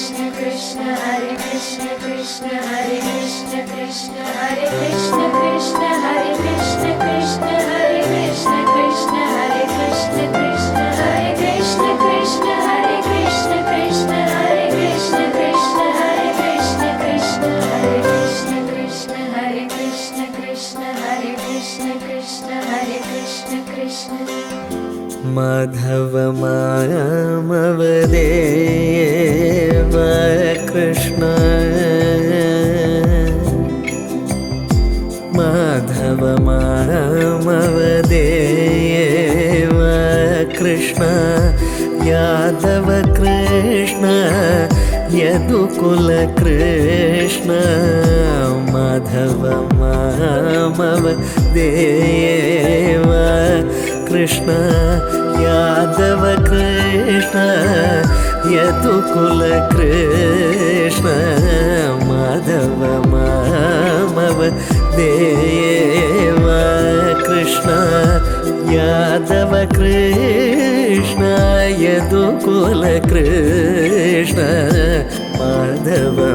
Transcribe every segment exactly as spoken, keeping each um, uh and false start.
Krishna Krishna Hare Krishna Krishna Hare Krishna Krishna Hare Krishna Krishna Hare Krishna Krishna Hare Krishna Krishna Hare Krishna Krishna Hare Krishna Krishna Hare Krishna Krishna Hare Krishna Krishna Hare Krishna Krishna Hare Krishna Krishna Hare Krishna Krishna Hare Krishna Krishna Hare Krishna Krishna Madhava Mamavadeva Krishna Madhava Mamavadeva Krishna Yadava Krishna Yadukula Krishna Madhava Mamavadeva Krishna Yadava Krishna Yadukula Krishna Madhava Mamavadeva Krishna Yadava Krishna Yadukula Krishna Madhava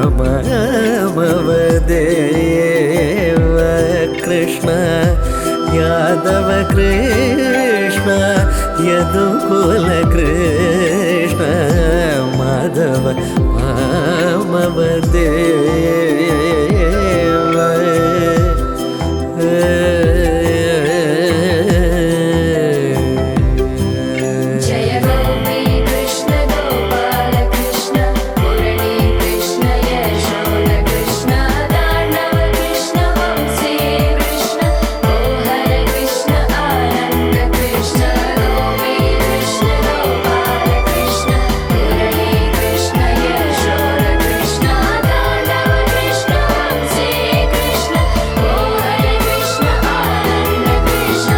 Mamavadeva Krishna Yadava Krishna Yadukula Krishna Madhava Mamavadeva Jaya Gopi Krishna Gopala Krishna Murali Krishna Yashoda Krishna Dandava Krishna Vamsi Krishna Oh Hare Krishna Ananda Krishna Gopi Krishna Gopala Krishna Murali Krishna Yashoda Krishna Dandava Krishna Vamsi Krishna Oh Hare Krishna Ananda Krishna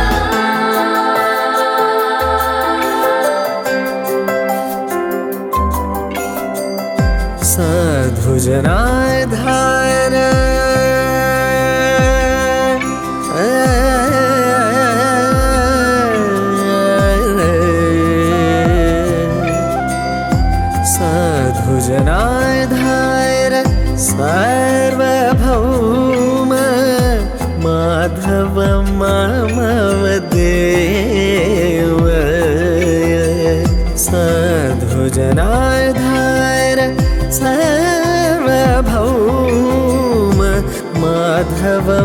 Sadhu Janadhara Sadhu Janadhara Sarvabhauma Madhava Mamavadeva Sadhu Janadhara Sarvabhauma Madhava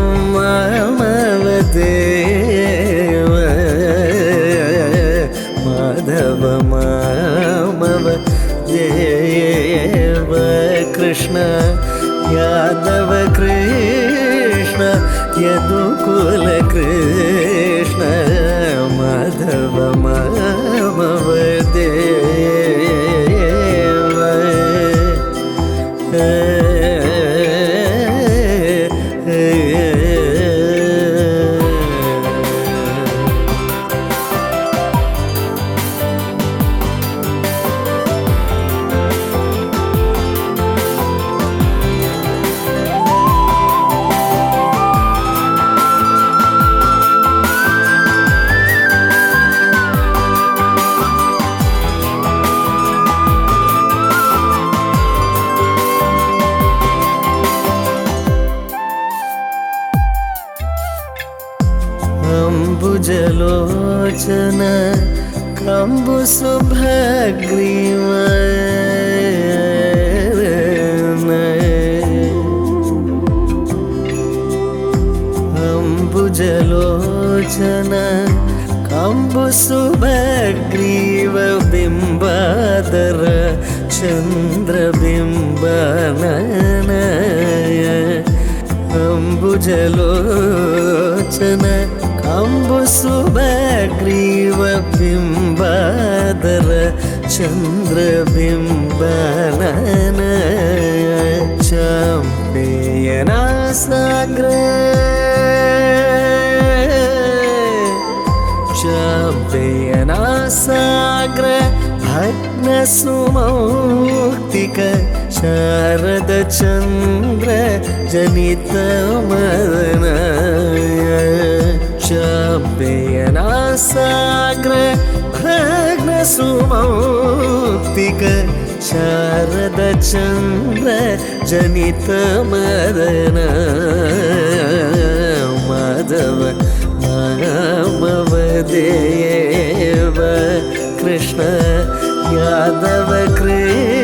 Mamavadeva Madhava Mamavadeva Krishna Yadava Krishna Yadukula Krishna Madhava Mamavadeva Ambujalochana Kambusubhagriva Ambujalochana Kambusubhagriva Bimbadara Chandra Bimbananaya Ambujalochana Ambusubhagriva Bimbadara Chandra Bimbananaya Champayana Sagra Champayana Sagra Bhagna Sumautika Sharada Chandra Janita Madanaya Champayana Sagra Bhagna Sumautika Sharada चन्द्र जनित मदन माधव मामव देव कृष्ण यादव कृष्ण